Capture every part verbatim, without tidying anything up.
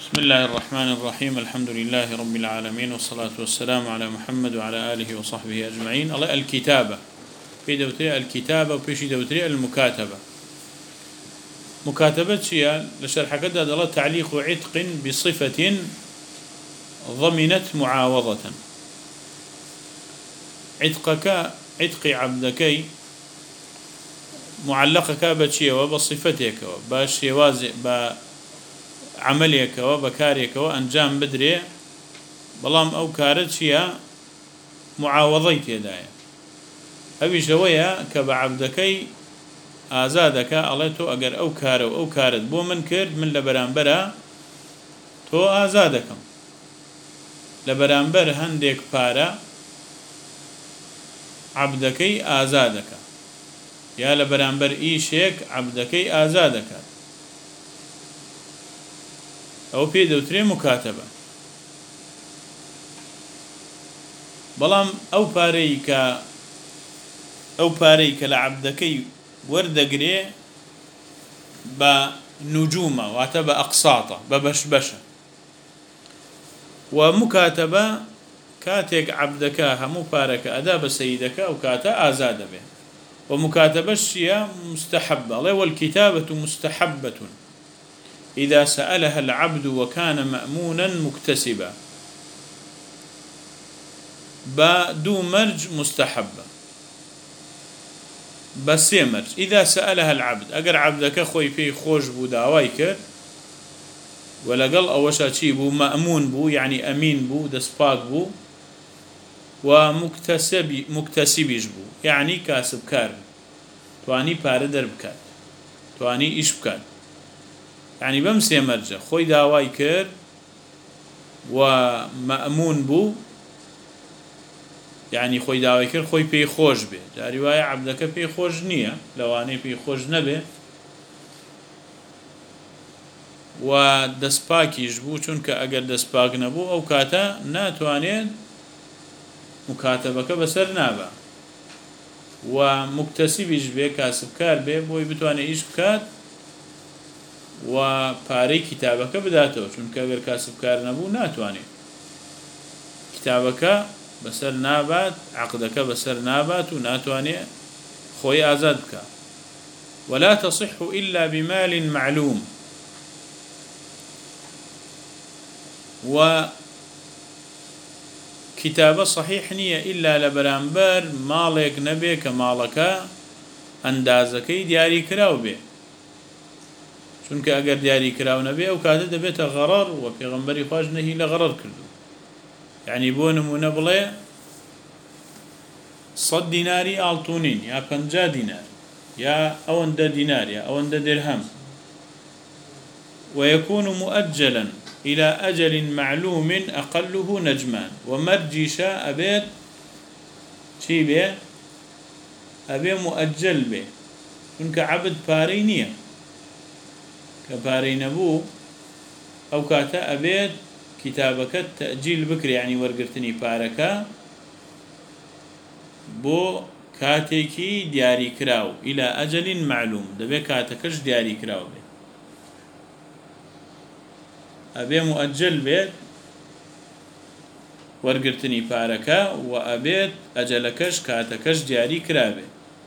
بسم الله الرحمن الرحيم الحمد لله رب العالمين والصلاة والسلام على محمد وعلى آله وصحبه أجمعين. الله الكتابة في دوتري الكتابة وفي دوتري المكاتبة. مكاتبة شيء لشرح كده الله تعليق عتق بصفة ضمنت معاوضة. عتقك عتق عبدك معلقك بشيء وبصفتك بشيء وازع ب عمليك وبكاريك وأنجام بدري بلام أو كارت شيء معاوضيت يدايا أبي شوية كبعبدكي آزادك الله تو أجر أو كار أو كارت بو من كرد من لبرانبرا تو آزادكم لبرانبر هنديك بارا عبدكي آزادك يا لبرانبر إيشيك عبدكي آزادك أو في دوتري مكاتبة. بلام أو باريك أو باريك لعبدكي وردقري بنجومة واتبا أقساطة ببشبشة. ومكاتبة كاتك عبدك همو بارك أداب سيدك أو كاتا آزاد به. ومكاتبة الشيء مستحبة والكتابة مستحبة إذا سألها العبد وكان مأمونا مكتسبا. بدو مرج مستحبة بس يمرج إذا سألها العبد أجر عبدك خوي في خوش بو داوايك ولا قل أوشا شي بو مأمون بو يعني أمين بو دسباق بو ومكتسب مكتسبيش بو يعني كاسب كار تواني باردر بكات تواني إيش بكات يعني بمسي مرجع خوي داواي كر ومأمون بو يعني خوي داواي كر خوي بي خوش به دا رواية عبدك بي خوش نية لواني بي خوش نبه ودسباك يجبو چونك اگر دسباك نبو او كاتا ناتوانين مكاتبك بسر نابا ومكتسب يجبه كاسب كار به بوي بتواني ايش بكات و پارەی کتابەکە بداتەوە چونکە ئەگەر کاسب کار نەبوو ناتوانێت کتابەکە بەسەر نابات عقدەکە بەسەر نابات و ناتوانێت خۆی ئازاد بکە. ولا تصح إلا بمال معلوم. و كتابة صحيح نية إلا لبرانبر مالك نبي كمالك أندازكي دياري كراو بي چونکە ئەگەر دیاری کراو نەبێ ئەو کاتە دەبێتە غەڕەر و پێغەمبەری خوای نەهی لە غەڕەر کردو. یعنی بۆ نمونە بڵێ سەد دیناری ئاڵتونین یا پەنجا دینار یا ئەوەندە دینار یا ئەوەندە درهم ويكون مؤجلا إلى أجل معلوم أقله نجمان ومرجشا أبيت شي بيه أبي مؤجل بيه چونکە عبد پارەی نییە كباري نبو أو كاتا أبيت كتابك تأجيل بكري يعني ورقرتني باركا بو كاتيكي دياري كراو إلى أجل معلوم دبي كاتكش دياري كراو بي أبي مؤجل بيت ورقرتني باركا وأبيت أجلكش كاتكش دياري كرابي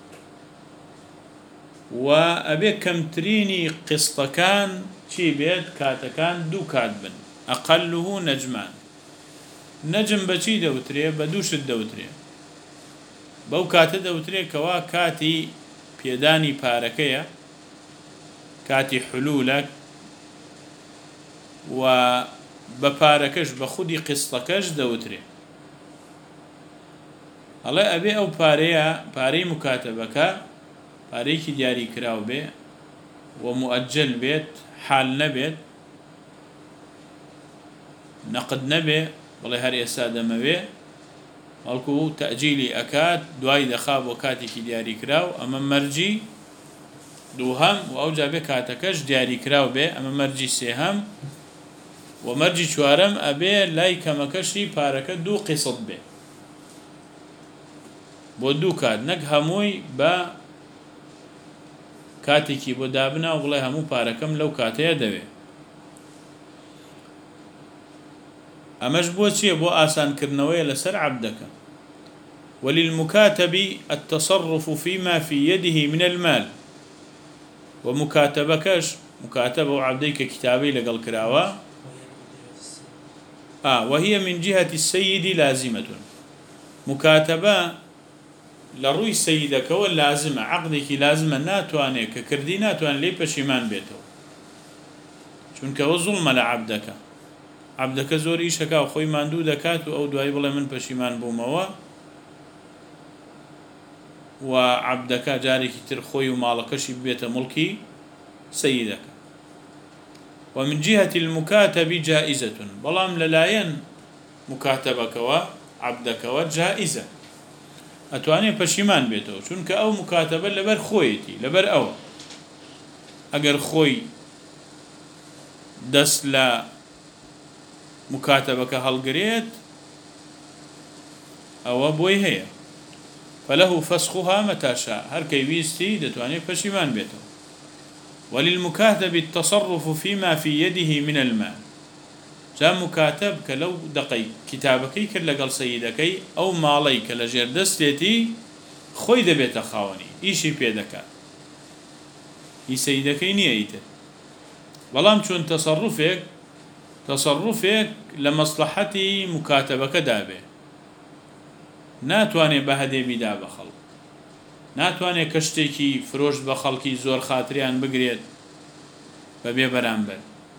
وأبي كمتريني قسطكان شي بيت كاتكان دو كاتبن أقله نجمان نجم بشي دوتري بدوش الدوتري بو كات دوتري كوا كاتي بيداني باركيا كاتي حلولك و بباركش بخودي قسطكش دوتري الله أبي أو باريا باري مكاتبك پارەیەکی دیاری کراو بێ و مؤجل بێت حال نەبێت نەقد نەبێ بڵێ هەر ئێستا دەمەوێ بەڵکو تەئجیلی ئەکات دوای دەخا بۆ کاتێکی دیاری کراو ئەمە مەرجی دووهەم و ئەوجا بێ کاتەکەش دیاری کراو بێ ئەمە مەرجی سێهەم و مەرجی چوارەم ئەبێ لای کەمەکەشی پارەکە دوو قسط بێ بۆ دوو کات نەک هەمووی بە کاتێکی بۆ دابنا و بڵێ هەموو پارەکەم لەو کاتەیە دەوێ أمش بوشي بو آسان كرنوية لسر عبدك. وللمكاتب التصرف فيما في يده من المال. ومكاتبكش مكاتبة عبديك كتابي لقل كراوة آه وهي من جهة السيد لازمة. مكاتبة لروي السيدك واللازمة عقدك لازمة ناتواني ككردي ناتواني لي بشيمان بيته چونك هو ظلم لعبدك. عبدك زوري شكا وخوي ماندو دكات أو دواي بلا من بشيمان بوموا وعبدك جارك ترخوي ومالكش بيت ملكي سيدك. ومن جهة المكاتب جائزة بلام للاين مكاتبك وعبدك وجائزة أتواني بشيمان بيته چونك أو مكاتبة لبر خويتي لبر أو أجر خوي دس لا مكاتبك هالقريت أو بوي هي فله فسخها متى شاء هر كيويستي دتواني بشيمان بيته. وللمكاتب التصرف فيما في يده من المال. جاء مكاتب كلو دقي كتابكي كلا قال سيدكي أو ماليك لجير دستيتي خوي دبيت خاوني إيشي بيدك إي سيدكي نيئيته بلام چون تصرفك تصرفك لمصلحتي مكاتبك دابه ناتواني بهدي بدا بخل ناتواني كشتيكي فروش بخلكي زور خاطريان بقريت ببي برامبر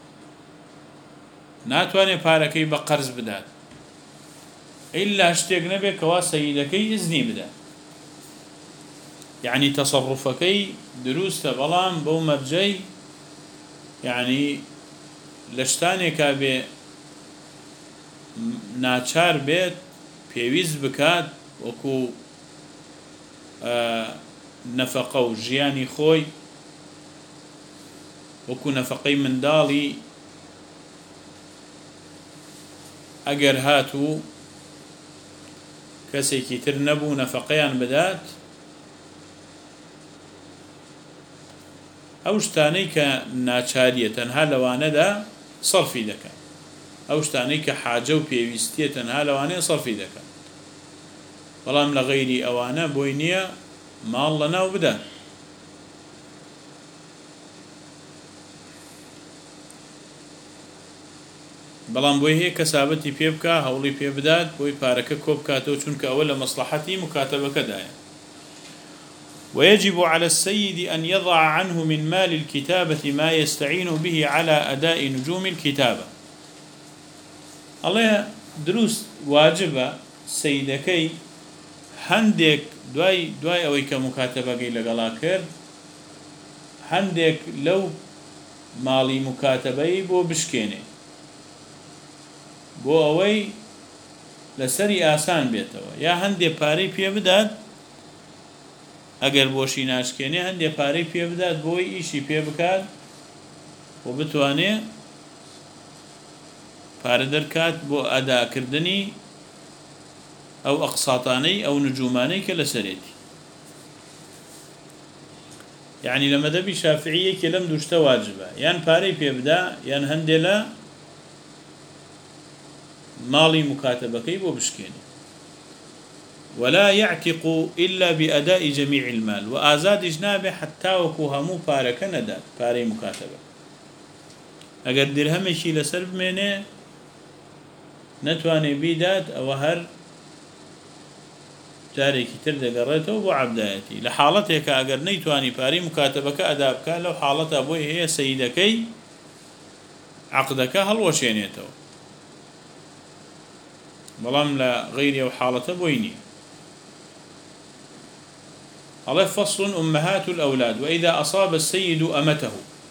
ناتواني باركي بقرز بدات إلا هشتيق نبي كوا سيدكي إذني بدات. يعني تصرفكي دروس بلام بو مرجي يعني لشتاني كابي ناچار بيت بيويز بكات وكو آه نفقه وجياني خوي وكو نفقي من دالي اگر هاتو كسيكي ترنبو نفقيان بدات اوشتاني كناچارية تنها لوانا دا صرفي دكا اوشتاني كحاجة وبيويستية تنها لوانا صرفي دكا بلام لغيري اوانا بوينية مال لنا وبدا. بلام بوي هي كسابتي بيبكا هولي بيبداد بوي باركة كوبكاتو چونك أول مصلحتي مكاتبة كدايا. ويجب على السيد أن يضع عنه من مال الكتابة ما يستعين به على أداء نجوم الكتابة. الله دروس واجبة سيدكي هندك دواي دواي أوي كمكاتبة قيل قلاكر هندك لو مالي مكاتبة بو بشكيني بو اوي لسري آسان بيتوا يا هندي باري بيه بداد اگر بوشي ناشكيني هندي باري بيه بداد بوي ايشي بيه بكاد وبتواني باردر كات بو ادا كردني او اقساطاني او نجوماني كلسريتي. يعني لما دبي شافعية كلم دوشتا واجبة يان باري بيه بدا يان هندي لا مالي مكاتبكي بو بشكيني. ولا يعتق إلا بأداء جميع المال وآزاد جنابه حتى وكوهمو بارك ندات باري مكاتبة. اگر درهمشي لسرب منه نتواني بيدات او هر جاري كتر دقريته بو عبدايتي لحالتك اگر نيتواني باري مكاتبك أدابك لو حالتها بوي هي سيدكي عقدك هل وشينيته بلام لا غير وحالته بويني. الله فصل أمهات الأولاد. وإذا أصاب السيد أمته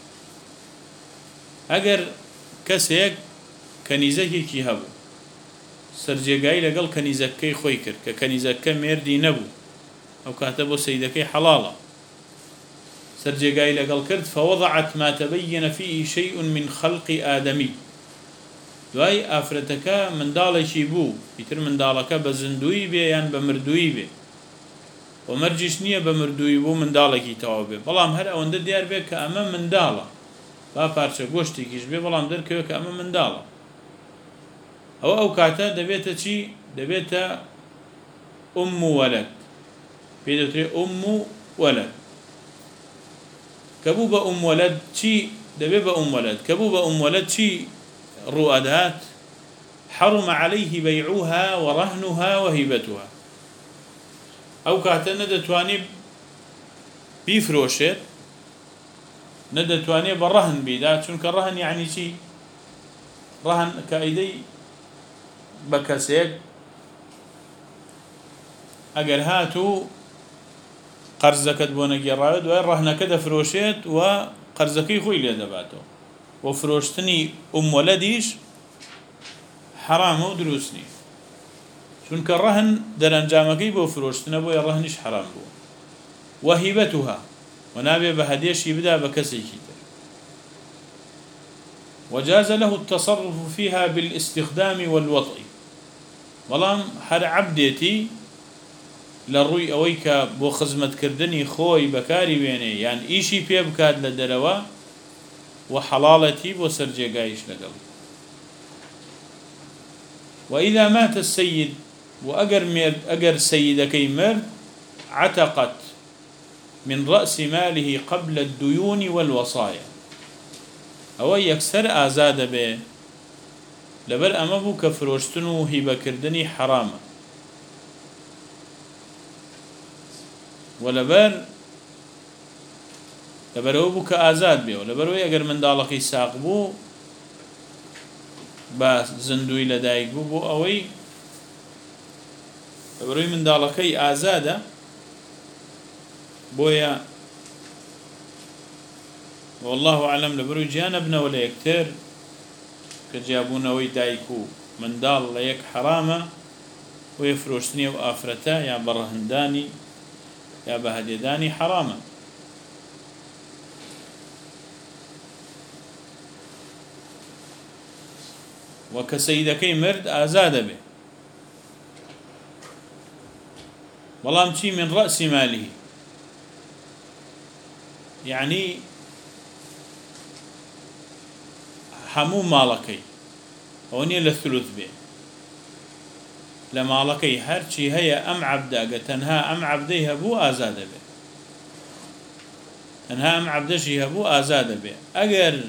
أجر كسيك كنيزكي كي هبو سرجيقاي لقل كنيزكي خويكر ككنيزكي ميردي نبو أو كاتبو سيدكي حلالة سرجيقاي لقل كرد فوضعت ما تبين فيه شيء من خلق آدمي دوای ئافرەتەکە منداڵێکی بوو ئیتر منداڵەکە بە زندووی بێ یان بە مردووی بێ و مەرجیش نییە بە مردووی بوو منداڵێکی تەواو بێ بەڵام هەر ئەوەندە دیار بێ کە ئەمە منداڵە با پارچە گۆشتێکیش بێ بەڵام دەرکەوێت کە ئەمە منداڵە أو أو كاتا دبيتا شي دبيتا أم ولد بيدوتري أم ولد كبوبة أم ولد شي دبيبة أم ولد كبوبة أم ولد شي رؤدات حرم عليه بيعها ورهنها وهبتها أو كاتا ندتواني بيفروشت ندتواني برهن بيدا چونك الرهن يعني شي رهن كايدي بكسيك اگر هاتو قرزكت بونا جراود و رهنك دفروشت و قرزكي خوي لي دباتو وفروشتني ام ولديش حرام ودروسني چونك الرهن در انجامكي بو فروشتنا بو الرهنش حرام بو وهبتها ونابي بهديش يبدا بكسيكي وجاز له التصرف فيها بالاستخدام والوطء ولام هر عبدتي للروي أويك بو خزمة كردني خوي بكاري بيني يعني إيشي بيبكاد لدروا وحلالتي بو سرجي قايش لقل وإذا مات السيد وأجر مير أجر سيدكي مرد عتقت من رأس ماله قبل الديون والوصايا أو يكسر آزاد به لبر أما بو كفروشتنو هبة كردني حرامة ولبر لبر هو بو كآزاد به ولبر هو يقر من دالقي ساق بو با زندوي لدايق بو بو أوي لبر هو من دالقي آزادة بويا والله أعلم لبرو جانبنا ولا يكتر كجابونا ويدايكو من دال ليك حرامة ويفروشني وآفرتا يا برهنداني يا بهديداني حرامة وكسيدكي مرد آزاد به والله شي من رأس ماله يعني حمو مالكي هوني للثلث به لمالكي هرشي هي أم عبدا تنها أم عبديها بو آزاد به تنها أم عبدشي هبو آزاد به أجر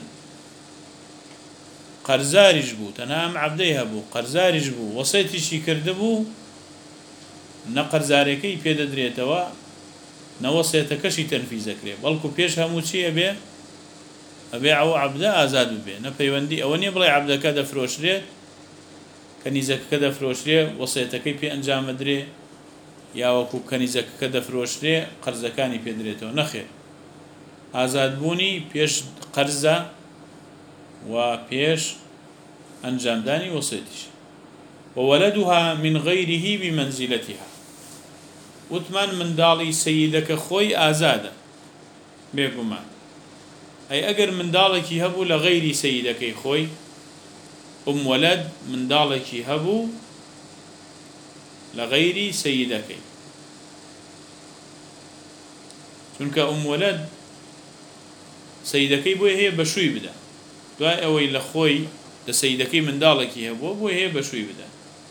قرزارج بو تنها أم عبديها بو قرزارج بو وصيتي شي كردبو نقرزاريكي بيد دريتوا نوصيتكشي تنفيذ كري بلكو بيش همو شي أبي أبيعه عبدا آزاد به نبيوندي أوني بلاي عبدا كذا فروشري كنيزك كذا فروشري وصيتكي بي أنجام دري يا وكو كنيزك كذا فروشري قرزكاني بي دريتو نخير آزاد بوني بيش قرزة وبيش أنجام داني وصيتش وولدها من غيره بمنزلتها وثمان من دالي سيدك خوي آزاده بيقومان أي أجر من دالك يهبو لغير سيدك خوي أم ولد من دالك يهبو لغير سيدك چونك أم ولد سيدك بوي هي بشوي بدا دواء أوي لخوي لسيدك من دالك يهبو بوي هي بشوي بدا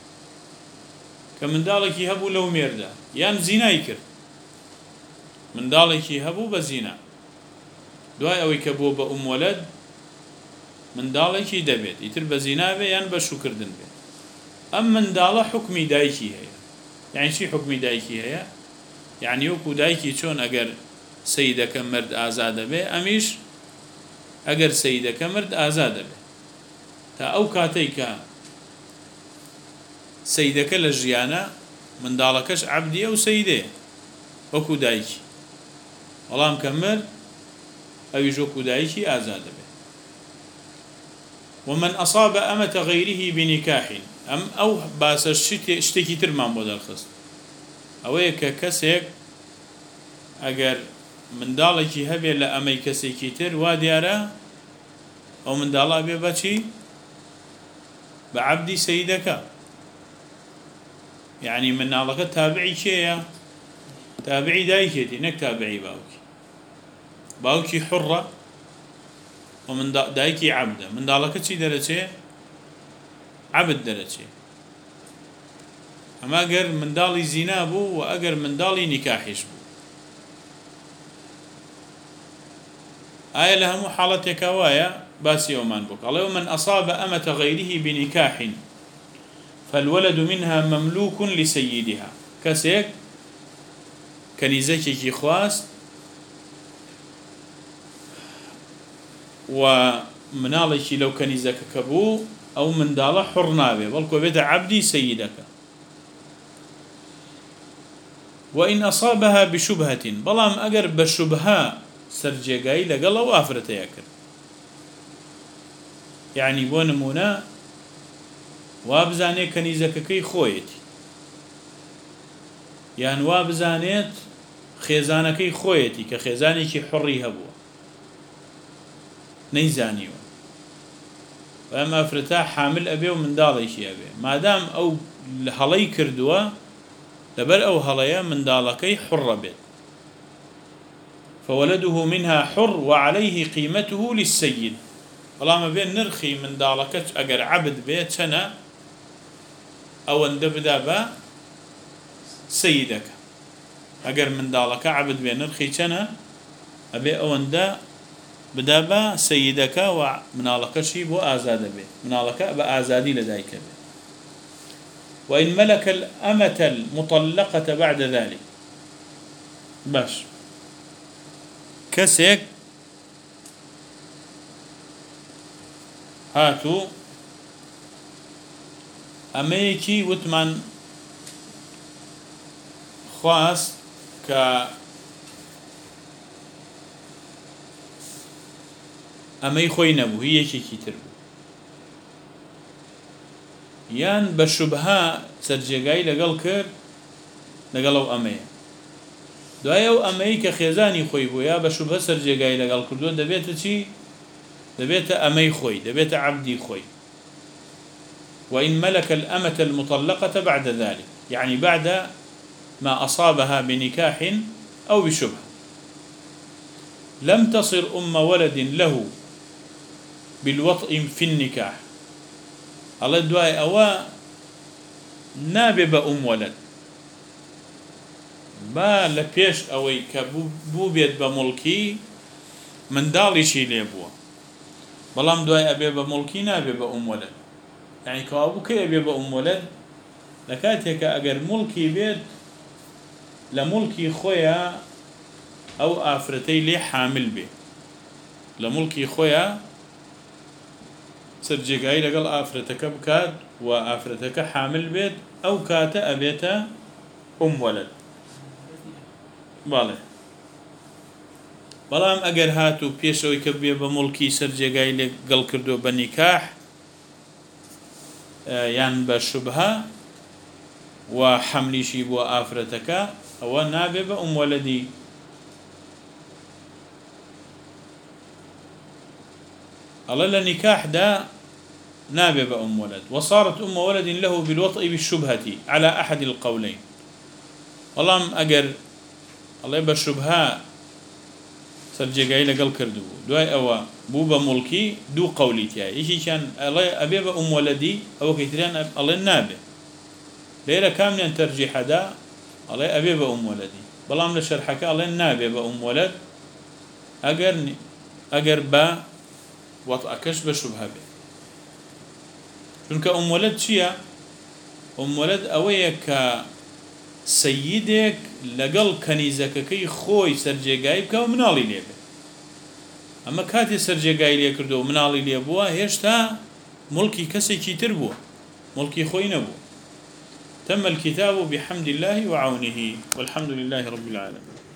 كمن دالك يهبو لو ميردا يان زنا يكر من دالك يهبو بزنا دواء أوي كبو بأم ولد من دالك يدبيت يتر بزنا به يان بشو كردن به أم من دال حكمي دايكي هي يعني شي حكمي دايكي هي يعني يوكو دايكي شون أجر سيدك مرد آزاد به أميش أجر سيدك مرد آزاد به تا أو كاتيك سيدك لجيانا من دالكش عبدي أو سيدي وكو دايكي والله مكمل أو يجوكو دايكي آزاد به ومن أصاب أمة غيره بنكاح أم أو باس اشتكي ترمان بود الخص أو يك كسيك أجر من دالك هبي لأمي كسيكي تر واديارا أو من دالا بيباتي بعبدي سيدك يعني من نالك تابعي كيا تابعي دايكتي نك تابعي باوكي باوكي حرة ومن دايكي عبده من دالك شي درجة عبد درجة أما أجر من دالي زينابه وأجر من دالي نكاحش بو آية لها حالتك وايا باسي ومان بك الله ومن أصاب أمة غيره بنكاح فالولد منها مملوك لسيدها كسيك كنيزكي خواست ومنالك لو كنيزك كبو أو من دالة حرنابه بلكو بيت عبدي سيدك وإن أصابها بشبهة بلام أجر بشبهة سرجيقاي لقال وافرته ياكر يعني بو نمونا وابزاني كنيزك كي خويتي يعني وابزانيت خيزانكي خويتي كخيزانكي حري هبو نيزانيو وأما أفرتا حامل أبي ومن داليشي أبي ما دام أو هلي كردوا لبر أو هليا من دالكي حر بيت فولده منها حر وعليه قيمته للسيد والله ما بين نرخي من دالكت أجر عبد بيت سنة أو اندبدا با سيدك أجر من دالك عبد بين نرخي سنة أبي أو اندا بدابا سيدك ومنالك شيء بو آزاد به منالك بآزادي لديك به وإن ملك الأمة المطلقة بعد ذلك باش كسيك هاتو أميكي وتمن خواست ك أمي خوي نبو هي شي كتر يان بشبهة سرجيقاي لقل كر لقلو أمي دعايو أمي كخيزاني خوي بو يا بشبهة سرجيقاي لقل كردو دبيت شي دبيت أمي خوي دبيت عبدي خوي وإن ملك الأمة المطلقة بعد ذلك يعني بعد ما أصابها بنكاح أو بشبهة لم تصر أم ولد له بالوطء في النكاح الله دعاء أوا نابب أم ولد با لبيش أوي كبو بيد بملكي من دالي شي ليبوا بلام دعاء أبي بملكي نابب أم ولد يعني كابو كي أبي بأم ولد لكاتك أجر ملكي بيت لملكي خويا أو آفرتي لي حامل به لملكي خويا سرجيقاي لقل آفرتك بكات وآفرتك حامل بيت أو كات أبيتا أم ولد بالله بلام أجر هاتو بيسوي كبير بملكي سرجيقاي لقل كردو بنكاح يعني بشبهة وحملي شي بو آفرتك أو نابب أم ولدي الله لنكاح دا نابب أم ولد وصارت أم ولد له بالوطء بالشبهة على أحد القولين والله أجر الله بالشبهة سرجيقاي لقل كردو دواي أوا بوبا ملكي دو قولي تياي إيشي كان الله أبيب أم ولدي أو كيتريان الله النابه ليرة كاملا ترجيح دا الله أبيب أم ولدي بلام لشرحك الله النابه بأم ولد أجر أجر با وطأكش بشبهة به چونك أم ولد شيا أم ولد أويك سيدك لقل كنيزك كي خوي سرجيقاي بك ومنالي ليبه أما كاتي سرجيقاي ليه كردو ومنالي ليه بوا هيشتا ملكي كسي كيتر بوا ملكي خوي نبو تم الكتاب بحمد الله وعونه والحمد لله رب العالمين.